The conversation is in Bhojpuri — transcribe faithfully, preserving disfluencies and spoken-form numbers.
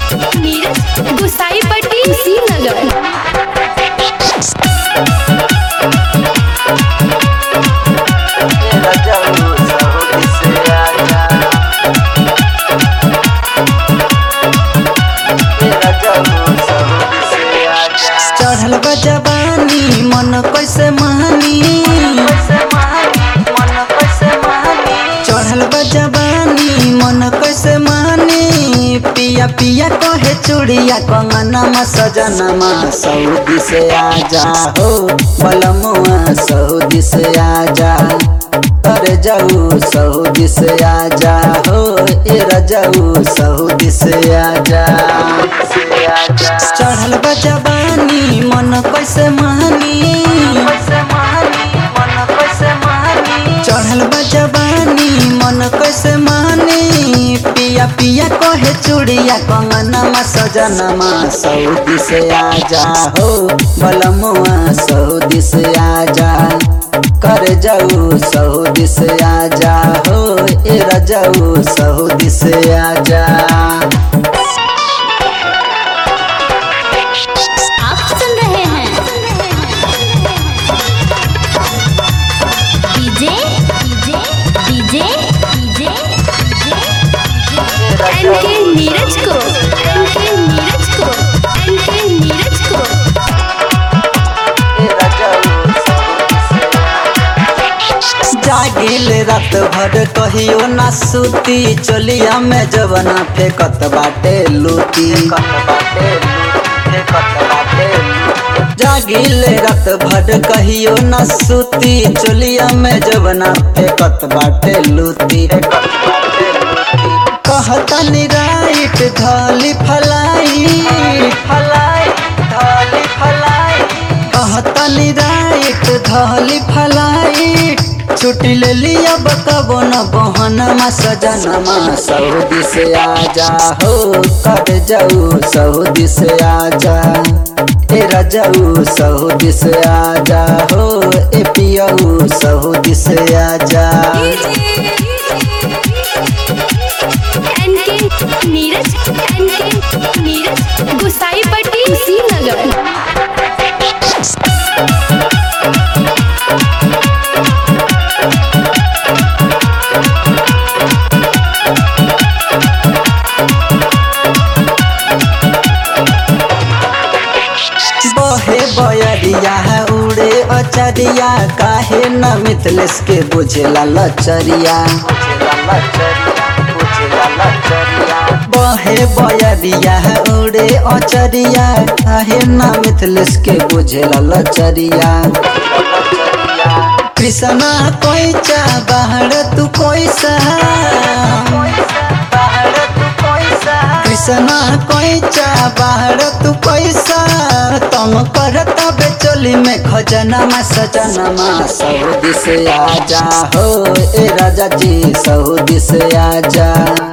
नीरज गुसाईपट्टी श्रीनगर। चढ़ल बा जवानी मन कैसे मानी, चढ़ल बा जवानी मन कैसे मानी। पिया पिया कहे चूड़िया कंगनमा सजनमा सऊदी से आजा हो बलमुआ सऊदी से आजा। अरे जाऊ सऊदी से आजा हो ए रजाऊ सऊदी से आजा। चढ़ल बा जवानी मन कैसे मानी, चढ़ल बा जवानी मन कैसे मानी। पिया पिया कहे चूड़िया कंगनमा सजनमा सऊदी से आजा हो बलमुआ सऊदी से आजा। कर जाऊ सऊदी से आजा हो ए रजाऊ सऊदी से आजा। एनके नीरज को एनके नीरज को एनके नीरज को जागिल रात भर कहियो ना सूती। चोलिया में जवना फेकत बाटे लूटी। जागिल रात भर कहियो ना सूती। चोलिया में जवना फेकत बाटे लूटी। कहता निराइट धाली फलाई फलाई धाली फलाई। कहता निराइट धाली फलाई। छुट्टी ले लिया बकबो न बहनमा सजनमा सऊदी से आजा हो कर जाऊ सऊदी से आजा। ए रजाऊ सऊदी से आजा हो ए पियाऊ सऊदी से आजा। एनके नीरज एनके नीरज गुसाईपट्टी श्रीनगर। बहे बयरिया उड़े अचरिया काहे न मिथलेश के बुझेला लचरिया। बहे बयरिया उड़े अचरिया काहे न मिथलेश के बुझेला लचरिया। कृष्णा कोइचा बाहर तू कोइसा। कृष्णा कोइचा बाहर तू पैसा। तुम करता बेचोली में खजनमा सजनमा सऊदी से आजा हो ए राजा जी सऊदी से आजा।